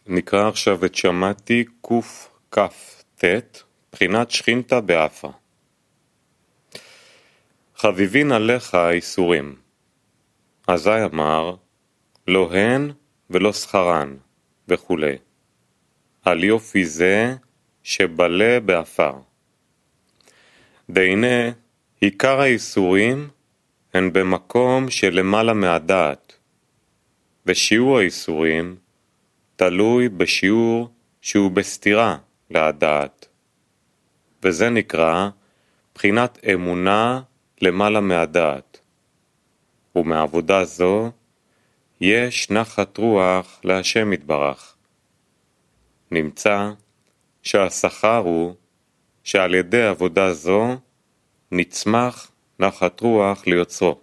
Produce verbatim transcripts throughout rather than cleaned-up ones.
נקרא עכשיו את שמעתי קוף כף תת, בחינת שכינתה באפה. חביבין עליך האיסורים. אזי אמר, לא הן ולא שכרן, וכו'. על יופי זה שבלה באפר. דהנה, עיקר האיסורים הן במקום שלמעלה מהדעת, ושיעור האיסורים תלוי בשיעור שהוא בסתירה להדעת, וזה נקרא בחינת אמונה למעלה מהדעת. ומעבודה זו יש נחת רוח להשם יתברך. נמצא שהשכר הוא שעל ידי עבודה זו נצמח נחת רוח ליוצרו.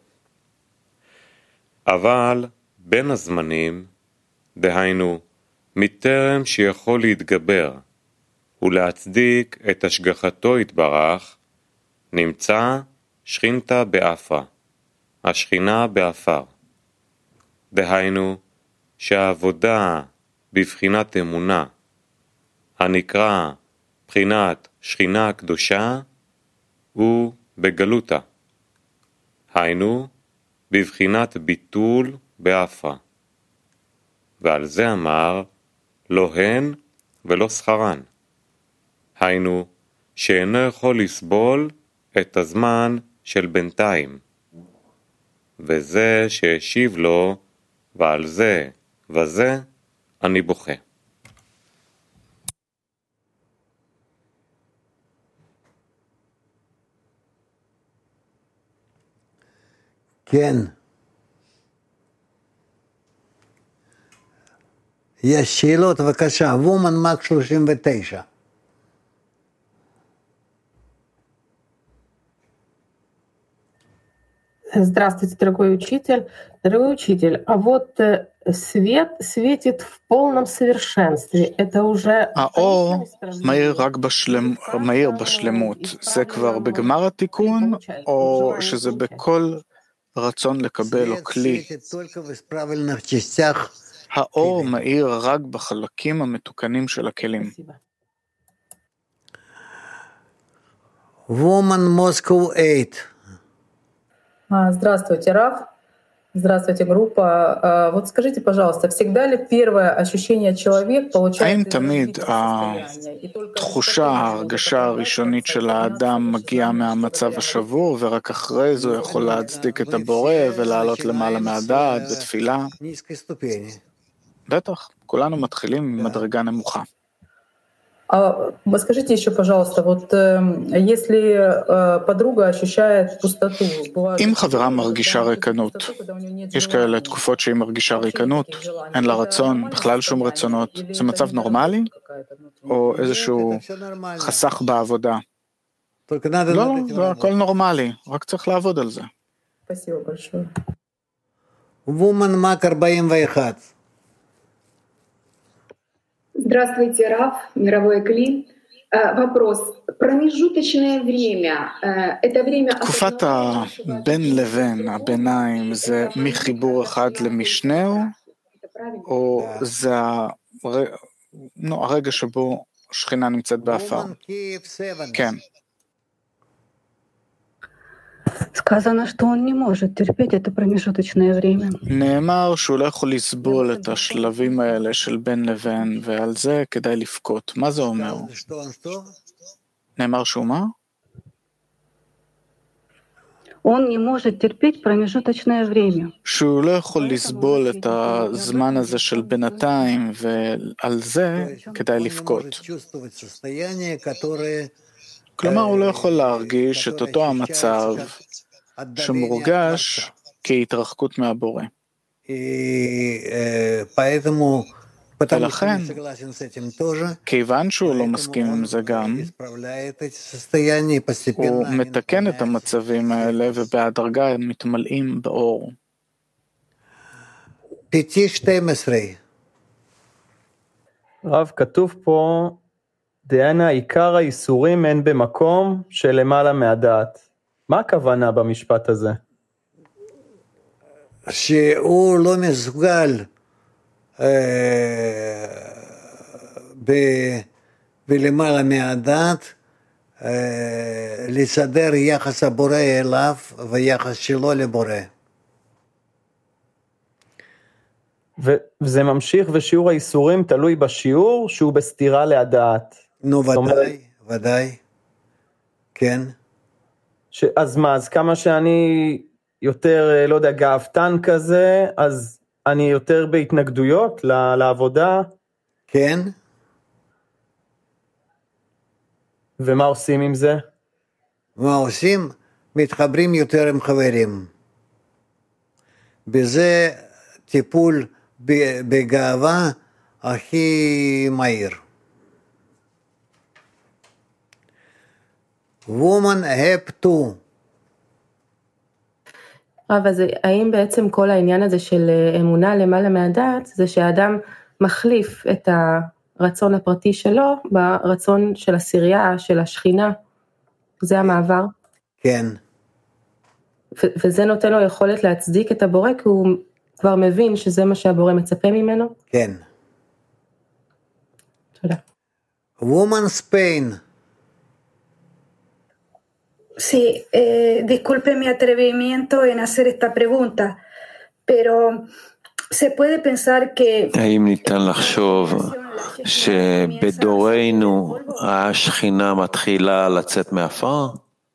אבל בין הזמנים, דהיינו מטרם שיכול להתגבר ולהצדיק את השגחתו יתברך, נמצא שכינתה באפרה, השכינה באפר. דהיינו שהעבודה בבחינת אמונה, הנקרא בחינת שכינה הקדושה, הוא בגלותה. היינו בבחינת ביטול באפרה. ועל זה אמר, לא הן ולא שכרן. היינו שאינו יכול לסבול את הזמן של בינתיים. וזה שהשיב לו, ועל זה וזה אני בוכה. כן. יש שאלות, בבקשה. וומן מק שלושים ותשע. Здравствуйте, дорогой учитель. Дорогой учитель, а вот свет светит в полном совершенстве. Это уже... האור מאיר רק בשלמ... מאיר בשלמות. זה כבר בגמר התיקון, או שזה בכל רצון לקבל או כלי? האור מאיר רק בחלקים המתוקנים של הכלים. Woman Moscow eight. Здравствуйте, Раф. Здравствуйте, группа. Вот скажите, пожалуйста, всегда ли первое ощущение человек получает... האם תמיד התחושה, ההרגשה הראשונית של האדם מגיעה מהמצב השבור, ורק אחרי זה הוא יכול להצדיק את הבורא ולעלות למעלה מהדעת בתפילה? בטח, כולנו מתחילים ממדרגה נמוכה. Скажите еще, пожалуйста, вот если подруга ощущает пустоту, אם חברה מרגישה ריקנות, יש כאלה תקופות שהיא מרגישה ריקנות, אין לה רצון, בכלל שום רצונות, זה מצב נורמלי? או איזשהו חסך בעבודה? לא, זה הכל נורמלי, רק צריך לעבוד על זה. Woman Mac ארבעים ואחת. Здравствуйте, Раф, мировой Кли. Вопрос. Промежуточное время. Это время... תקופת הבין לבין, הביניים, זה מחיבור אחד למשנהו, או זה הרגע שבו שכינה נמצאת באפר? כן. Сказано, что он не может терпеть это промежуточное время. נאמר שהוא לא יכול לסבול את השלבים האלה של בין לבין, ועל זה כדאי לפקות. מה זה אומר? נאמר שהוא מה? Он не может терпеть промежуточное время. שהוא לא יכול לסבול את הזמן הזה של בינתיים, ועל זה כדאי לפקות. כלומר, הוא לא יכול להרגיש את אותו המצב שמורגש כהתרחקות מהבורא. ולכן, כיוון שהוא לא מסכים עם זה גם, הוא מתקן את המצבים האלה, ובהדרגה הם מתמלאים באור. רב, כתוב פה, דהיינה, עיקר האיסורים הן במקום שלמעלה מהדעת. מה הכוונה במשפט הזה? שהוא לא מסוגל ולמעלה מהדת, לסדר יחס הבורא אליו ויחס שלו לבורא. וזה ממשיך, ושיעור האיסורים תלוי בשיעור שהוא בסתירה להדעת. נו, ודאי, ודאי, כן. ש... אז מה, אז כמה שאני יותר, לא יודע, גאוותן כזה, אז אני יותר בהתנגדויות ל... לעבודה? כן. ומה עושים עם זה? מה עושים? מתחברים יותר עם חברים. בזה טיפול בגאווה הכי מהיר. Woman have to. אבל אז האם בעצם כל העניין הזה של אמונה למעלה מהדעת, זה שהאדם מחליף את הרצון הפרטי שלו ברצון של הסירייה, של השכינה, זה המעבר? כן. ו- וזה נותן לו יכולת להצדיק את הבורא, כי הוא כבר מבין שזה מה שהבורא מצפה ממנו? כן. תודה. Woman's pain. Sí, eh, disculpe mi atrevimiento en hacer esta pregunta, pero se puede pensar que... האם ניתן לחשוב שבדורנו השכינה מתחילה לצאת מאפר?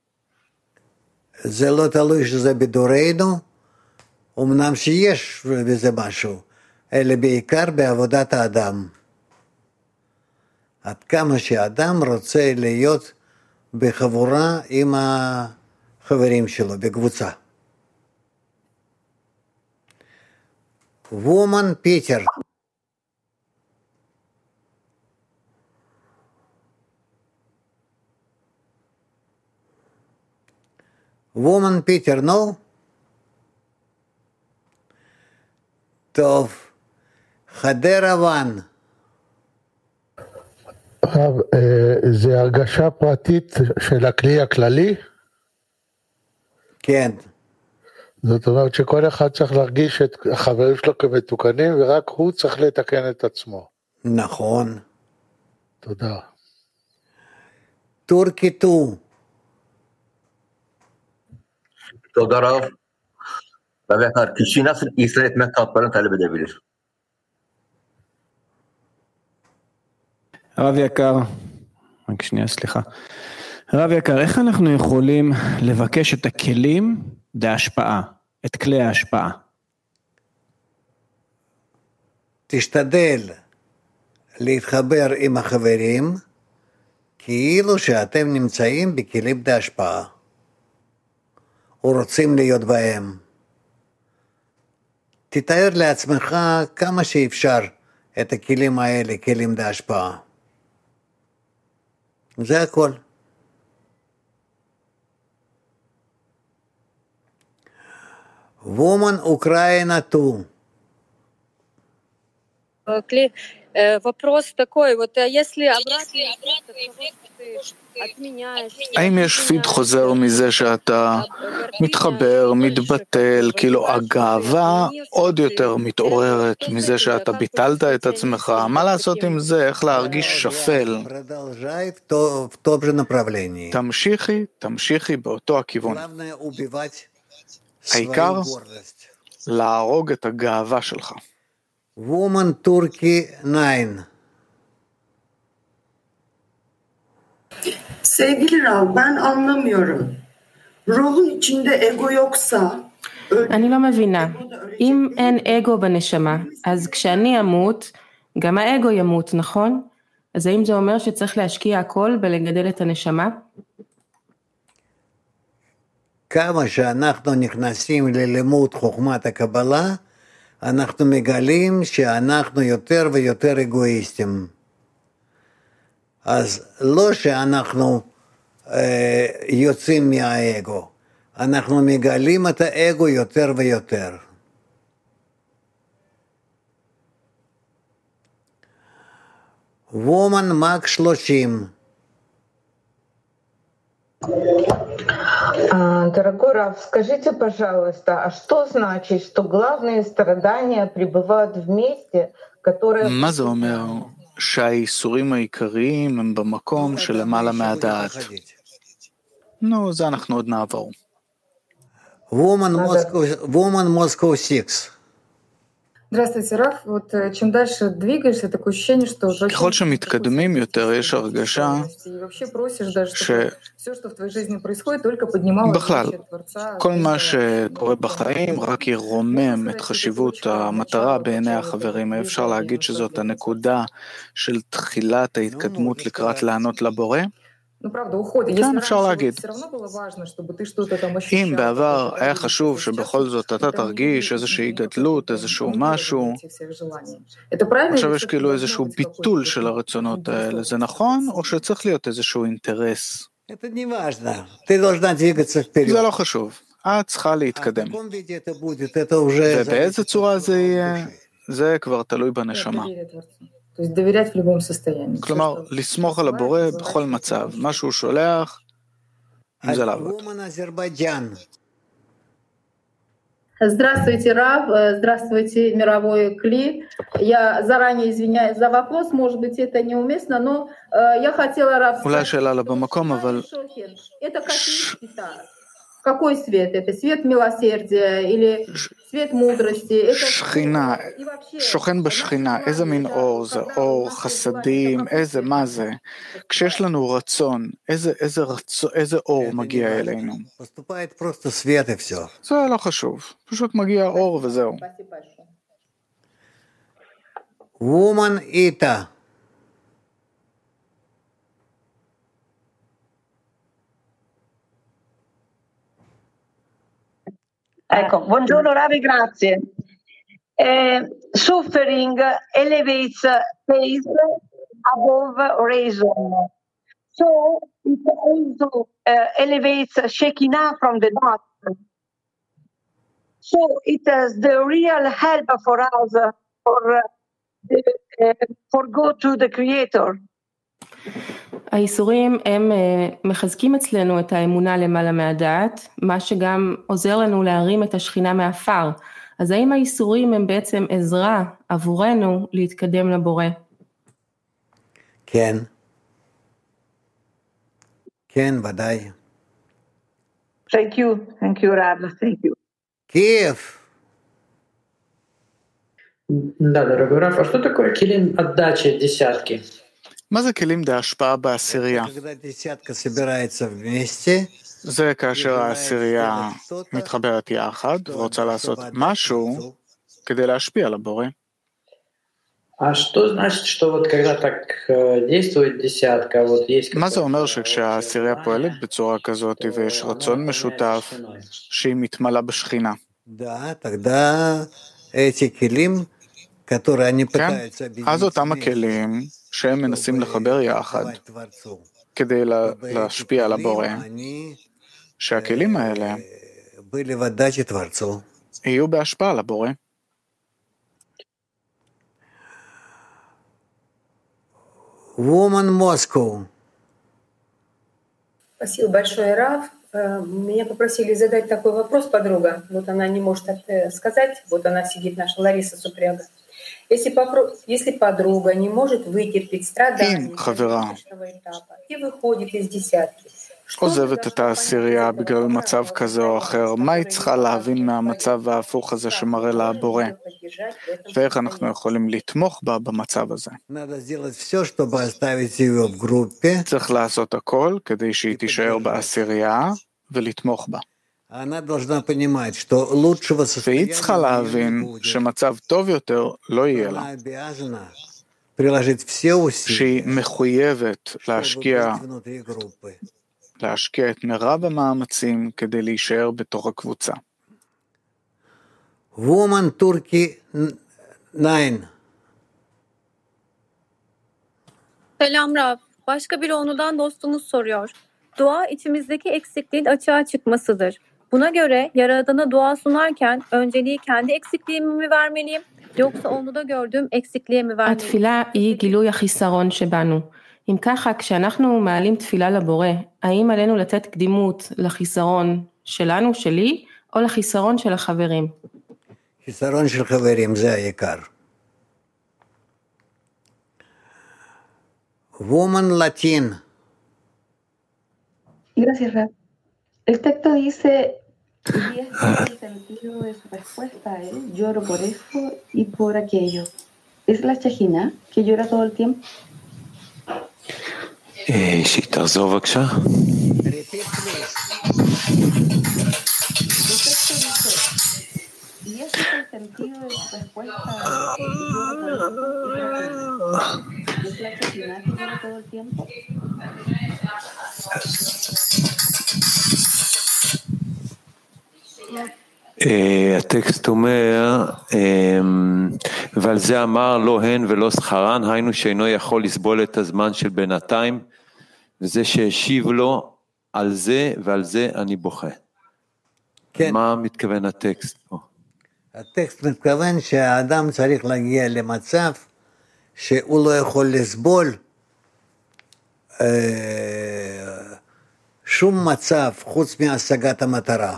זה לא תלוי שזה בדורנו, אמנם שיש בזה משהו, אלא בעיקר בעבודת האדם. עד כמה שאדם רוצה להיות בחבורה עם החברים שלו, בקבוצה. וומן פיטר. וומן פיטר, נו? טוב. חדרה ואן. רב, זה הרגשה פרטית של הכלי הכללי? כן. זאת אומרת שכל אחד צריך להרגיש את החברים שלו כמתוקנים, ורק הוא צריך לתקן את עצמו. נכון. תודה. טורקי טו. תודה רב. רב יקר, kişi nasıl İsrail etmek haklarını talep edebilir? רב יקר, רק שנייה, סליחה. רב יקר, איך אנחנו יכולים לבקש את הכלים להשפעה, את כלי ההשפעה? תשתדל להתחבר עם החברים, כאילו שאתם נמצאים בכלים להשפעה, ורוצים להיות בהם. תתאר לעצמך כמה שאפשר את הכלים האלה, כלים להשפעה. זה הכל. Woman Украина ту. Вопрос такой, вот если обратный эффект отменяешь... האם יש פיד חוזר מזה שאתה מתחבר, מתבטל, כאילו הגאווה עוד יותר מתעוררת מזה שאתה ביטלת את עצמך, מה לעשות עם זה, איך להרגיש שפל? תמשיכי, תמשיכי באותו הכיוון. העיקר, להרוג את הגאווה שלך. Woman Turkey nine. Sevgili Rav, ben anlamıyorum. Ruhun içinde ego yoksa... אני לא מבינה. אם אין אגו בנשמה, אז כשאני אמות, גם האגו ימות, נכון? אז האם זה אומר שצריך להשקיע הכל בלגדל את הנשמה? כמה שאנחנו נכנסים ללימוד חוכמת הקבלה, אנחנו מגלים שאנחנו יותר ויותר אגואיסטים. אז לא שאנחנו אה, יוצאים מהאגו, אנחנו מגלים את האגו יותר ויותר. וומן מק שלושים. Дорогой Рав, скажите, пожалуйста, а что значит, что главные страдания пребывают в месте, которое... מה זה אומר שהאיסורים העיקריים הם במקום שלמעלה מהדעת. נו, זה אנחנו עוד נעבור. Woman Moscow, Woman Moscow six. Здравствуйте, Раф. Вот чем дальше двигаешься, такое ощущение, что ככל שמתקדמים יותר, יש הרגשה שבכלל, כל מה שקורה בחיים רק ירומם את חשיבות המטרה בעיני החברים. אפשר להגיד שזאת הנקודה של תחילת ההתקדמות לקראת לענות לבורא? כן, אפשר להגיד. אם בעבר היה חשוב שבכל זאת אתה תרגיש איזושהי גדלות, איזשהו משהו, עכשיו יש כאילו איזשהו ביטול של הרצונות האלה, זה נכון? או שצריך להיות איזשהו אינטרס? זה לא חשוב, את צריכה להתקדם. ובאיזה צורה זה יהיה, זה כבר תלוי בנשמה. כלומר, לסמוך על הבורא בכל מצב, מה שהוא שולח, אם זה לעבוד. Здравствуйте, Рав, здравствуйте, мировой Кли. Я заранее извиняюсь за вопрос, может быть, это неуместно, но я хотела, Рав, אולי שאלה לא במקום, אבל... Это какие цвета? Какой свет? Это свет милосердия или свет мудрости? שכינה, שוכן בשכינה, איזה מין אור זה? אור, חסדים, איזה, מה זה? כשיש לנו רצון, איזה, איזה, רצון, איזה אור מגיע אלינו? זה לא חשוב, פשוט מגיע אור וזהו. Woman Ita. Ecco, buongiorno Ravi, grazie. Uh, suffering elevates pace above reason. So it also uh, elevates Shekinah from the dust. So it is the real help for us for, uh, for go to the Creator. האיסורים הם מחזקים אצלנו את האמונה למעלה מהדעת, מה שגם עוזר לנו להרים את השכינה מהאפר. אז האם האיסורים הם בעצם עזרה עבורנו להתקדם לבורא? כן. כן, ודאי. Thank you, thank you, Rav, thank you. Киев. Да, дорогой Раф, а что такое килим отдачи десятки? מה זה כלים להשפעה בעשירייה? זה כאשר העשירייה מתחברת יחד ורוצה לעשות משהו כדי להשפיע על הבורא. מה זה אומר שכשהעשירייה פועלת בצורה כזאת ויש רצון משותף שהיא מתמלאה בשכינה? כן, אז אותם הכלים שהם מנסים לחבר יחד כדי להשפיע על הבורא, שהכלים האלה יהיו בהשפעה על הבורא. Woman Moscow. Спасибо большое, Рав. Меня попросили задать такой вопрос подруга. Вот она не может сказать. Вот она сидит, наша Лариса Супряга. Если, попро... Если подруга не может вытерпеть страдания этапа и выходит из десятки, עוזבת את העשירייה בגלל מצב כזה או אחר, מה היא צריכה להבין מהמצב ההפוך הזה שמראה לה הבורא? ואיך אנחנו יכולים לתמוך בה במצב הזה? צריך לעשות הכל כדי שהיא תישאר בעשירייה ולתמוך בה. והיא צריכה להבין שמצב טוב יותר לא יהיה לה. שהיא מחויבת להשקיע להשקיע את מרב המאמצים כדי להישאר בתוך הקבוצה. Woman Turkey nine. Selam Rab. Başka bir onudan dostumuz soruyor. Dua içimizdeki eksikliğin açığa çıkmasıdır. Buna göre Yaradan'a dua sunarken önceliği kendi eksikliğimi mi vermeliyim yoksa onuda gördüğüm eksikliğe mi vermeliyim? התפילה היא גילוי החיסרון שבנו. אם ככה, כשאנחנו מעלים תפילה לבורא, האם עלינו לתת קדימות לחיסרון שלנו, שלי, או לחיסרון של החברים? חיסרון של חברים, זה העיקר. Woman Latin. Gracias, Rab. El texto dice, y este es el sentido de su respuesta a él, lloro por eso y por aquello. ¿Es la Shejina que llora todo el tiempo? שתחזור בבקשה. Y ese es el sentido de su respuesta a él, lloro por eso y por aquello. ¿Es la Shejina que llora todo el tiempo? הטקסט אומר, ועל זה אמר לא הן ולא שכרן, היינו שאינו יכול לסבול את הזמן של בינתיים, וזה שהשיב לו, על זה ועל זה אני בוכה. כן. מה מתכוון הטקסט פה? הטקסט מתכוון שהאדם צריך להגיע למצב שהוא לא יכול לסבול אה, שום מצב חוץ מהשגת המטרה.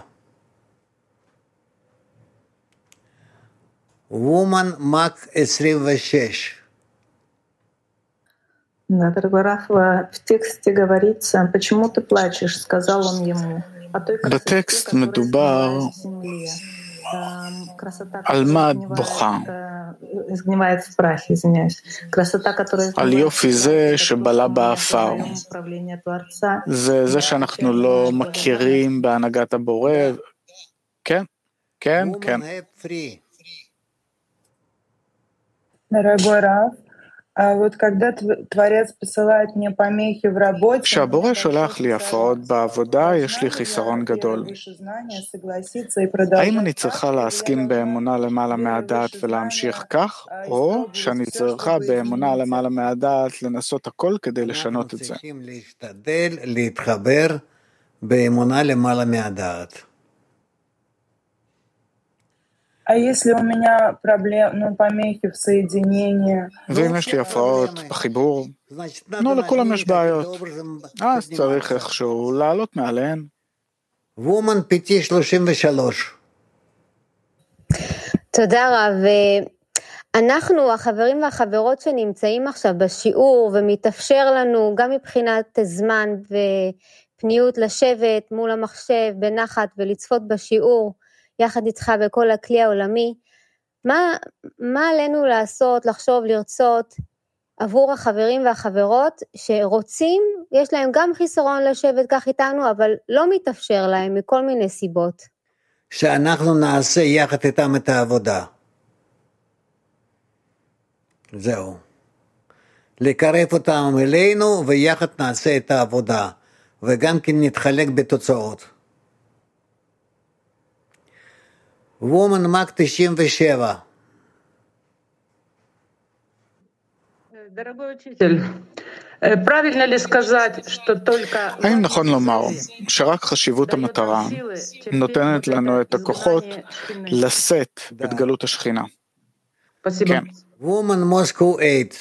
Woman Мак עשרים ושש. Да, дорогой Раф, в тексте говорится, почему ты плачешь, сказал он ему. בטקסט מדובר על מה את בוכה? изгнивает в прахе, извиняюсь. Красота, которая על יופי זה שבלה באפר. זה זה שאנחנו לא מכירים בהנהגת הבורא. כן, כן, כן. Дорогой Раф, а вот когда Творец посылает мне помехи в работе, כשהבורא שולח לי הפרעות בעבודה, יש לי חיסרון גדול. האם אני צריכה להסכים באמונה למעלה מהדעת ולהמשיך כך, או שאני צריכה באמונה למעלה מהדעת לנסות הכל כדי לשנות את זה? אנחנו צריכים להשתדל להתחבר באמונה למעלה מהדעת. А если у меня проблемы, ну, помехи в соединении? ואם יש לי הפרעות בחיבור, נו, לכולם יש בעיות. אז צריך איכשהו לעלות מעליהן. וומן פיטי שלושים ושלוש. תודה רב. אנחנו, החברים והחברות שנמצאים עכשיו בשיעור, ומתאפשר לנו גם מבחינת זמן ופניות לשבת מול המחשב בנחת ולצפות בשיעור, יחד איתך בכל הכלי העולמי, מה, מה עלינו לעשות, לחשוב, לרצות עבור החברים והחברות שרוצים, יש להם גם חיסרון לשבת כך איתנו, אבל לא מתאפשר להם מכל מיני סיבות. שאנחנו נעשה יחד איתם את העבודה. זהו. לקרב אותם אלינו ויחד נעשה את העבודה, וגם כן נתחלק בתוצאות. וומן מק תשעים ושבע. Дорогой учитель, правильно ли сказать, что только... האם נכון לומר שרק חשיבות המטרה נותנת לנו את הכוחות לשאת את גלות השכינה? כן. וומן מוסקו שמונה.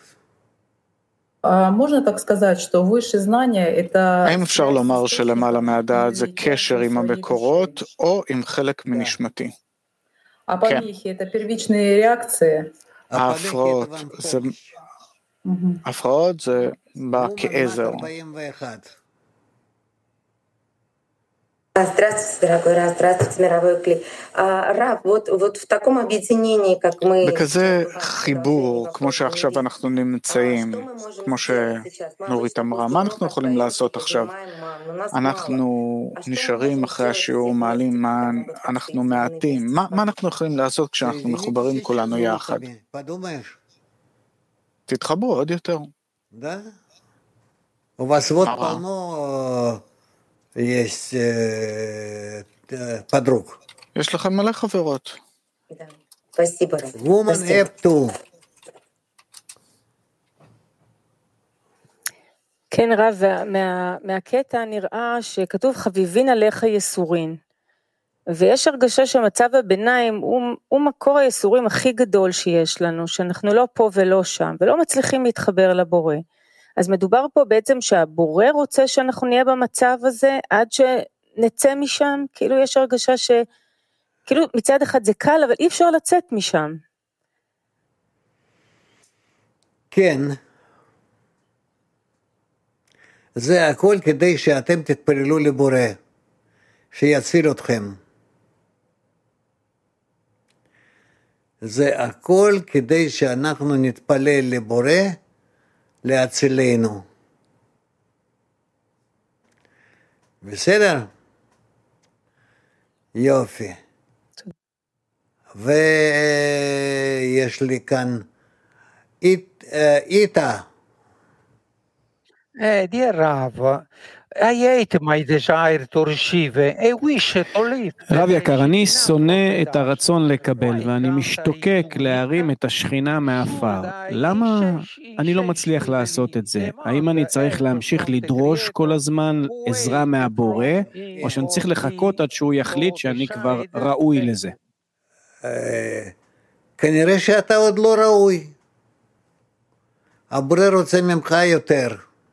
Можно так сказать, что высшее знание это... האם אפשר לומר שלמעלה מהדעת זה קשר עם המקורות או עם חלק מנשמתי? А помехи это первичные реакции. ההפרעות זה... הפרעות זה בא כעזר. Здравствуйте, дорогой Рав, здравствуйте, мировой клей. Рав, вот, вот в таком объединении, как мы... בכזה חיבור, כמו שעכשיו אנחנו נמצאים, כמו שנורית אמרה, מה אנחנו יכולים לעשות עכשיו? אנחנו נשארים אחרי השיעור, מעלים מה אנחנו מעטים, מה, מה אנחנו יכולים לעשות כשאנחנו מחוברים כולנו יחד? תתחברו עוד יותר. У вас вот полно есть подруг. יש לכם מלא חברות. Woman App two. כן רב, מה, מהקטע נראה שכתוב חביבין עליך יסורין, ויש הרגשה שמצב הביניים הוא, הוא מקור היסורים הכי גדול שיש לנו, שאנחנו לא פה ולא שם, ולא מצליחים להתחבר לבורא. אז מדובר פה בעצם שהבורא רוצה שאנחנו נהיה במצב הזה, עד שנצא משם, כאילו יש הרגשה ש... כאילו מצד אחד זה קל, אבל אי אפשר לצאת משם. כן. זה הכל כדי שאתם תתפללו לבורא, שיציל אתכם. זה הכל כדי שאנחנו נתפלל לבורא, להצילנו. בסדר? יופי. ויש לי כאן איתה. Eh, dear Rav, I hate my desire to receive a wish to live. רב יקר, אני שונא את הרצון לקבל, ואני משתוקק להרים את השכינה מהעפר. למה אני לא מצליח לעשות את זה? האם אני צריך להמשיך לדרוש כל הזמן עזרה מהבורא, או שאני צריך לחכות עד שהוא יחליט שאני כבר ראוי לזה? כנראה שאתה עוד לא ראוי. הבורא רוצה ממך יותר.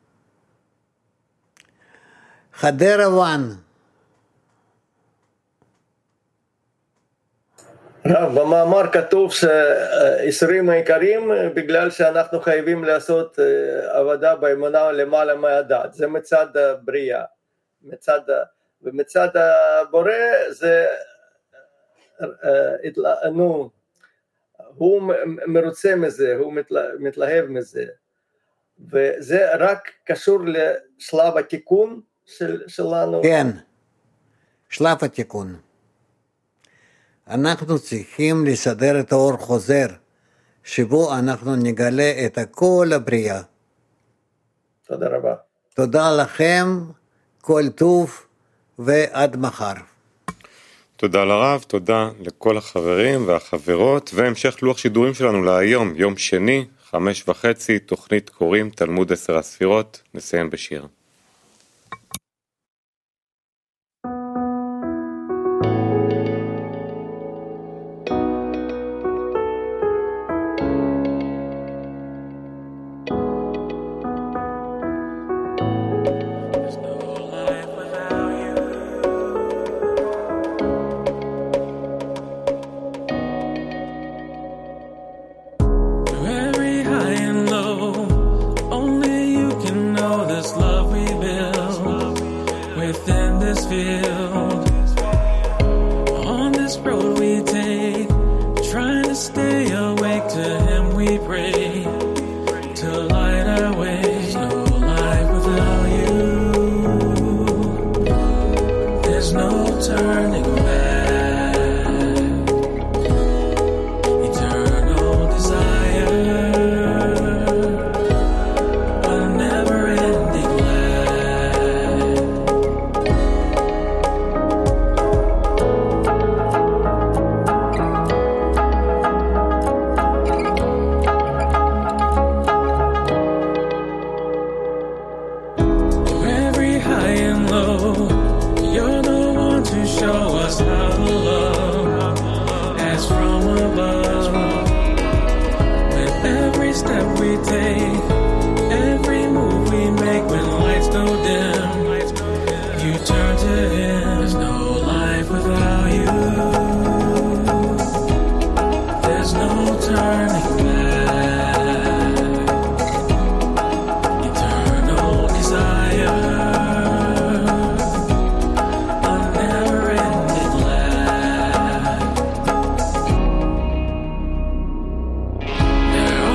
חדרה וואן. רב, במאמר כתוב שאיסורים העיקריים בגלל שאנחנו חייבים לעשות עבודה באמונה למעלה מהדעת. זה מצד הבריאה. מצד, ומצד הבורא זה, נו, הוא מרוצה מזה, הוא מתלהב מזה. וזה רק קשור לשלב התיקון של, שלנו. כן, שלב התיקון. אנחנו צריכים לסדר את האור חוזר, שבו אנחנו נגלה את כל הבריאה. תודה רבה. תודה לכם, כל טוב ועד מחר. תודה לרב, תודה לכל החברים והחברות, והמשך לוח שידורים שלנו להיום, יום שני, חמש וחצי, תוכנית קוראים תלמוד עשר הספירות, נסיים בשיר.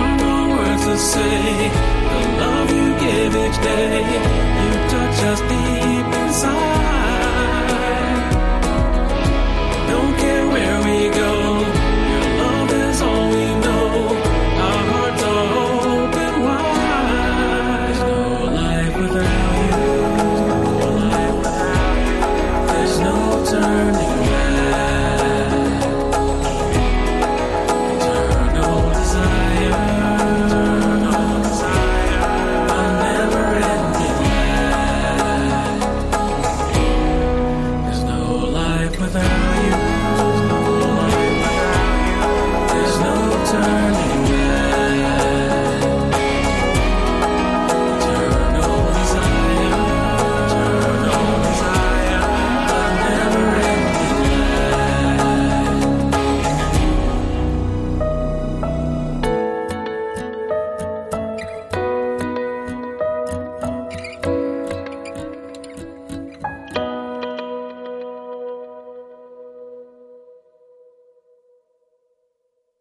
Say the love you give each day, you touch us deep.